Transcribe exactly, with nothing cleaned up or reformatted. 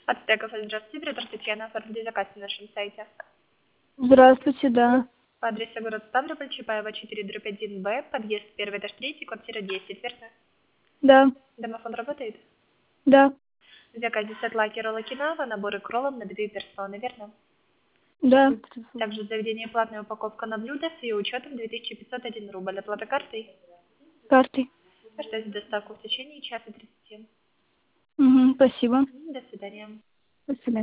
От Стеков, здравствуйте, оператор Татьяна, оформили заказ на нашем сайте. Здравствуйте, да. По адресу город Ставрополь, Чапаева, четыре дробь один Б, подъезд первый этаж третий, квартира десять, верно? Да, Домофон работает? да, В заказе сет лаки ролла Кинава, наборы к роллам на две персоны, верно? да. Также заведение платная упаковка на блюдо с ее учетом две тысячи пятьсот один рубль. Оплата картой? Картой. Ждать доставку в течение часа тридцати. Угу, спасибо. До свидания. До свидания.